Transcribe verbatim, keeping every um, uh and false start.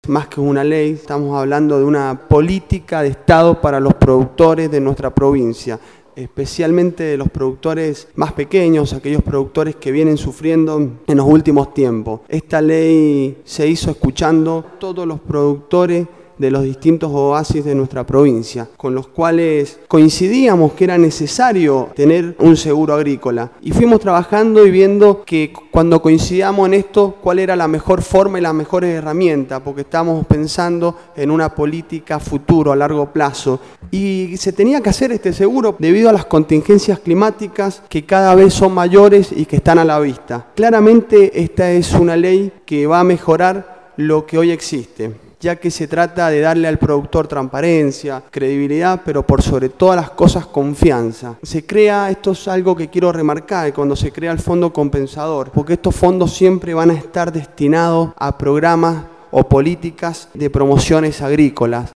Más que una ley, estamos hablando de una política de Estado para los productores de nuestra provincia, especialmente de los productores más pequeños, aquellos productores que vienen sufriendo en los últimos tiempos. Esta ley se hizo escuchando a todos los productores de los distintos oasis de nuestra provincia, con los cuales coincidíamos que era necesario tener un seguro agrícola. Y fuimos trabajando y viendo que cuando coincidíamos en esto, cuál era la mejor forma y las mejores herramientas, porque estábamos pensando en una política futuro a largo plazo. Y se tenía que hacer este seguro debido a las contingencias climáticas que cada vez son mayores y que están a la vista. Claramente esta es una ley que va a mejorar lo que hoy existe, ya que se trata de darle al productor transparencia, credibilidad, pero por sobre todas las cosas confianza. Se crea, esto es algo que quiero remarcar, cuando se crea el fondo compensador, porque estos fondos siempre van a estar destinados a programas o políticas de promociones agrícolas.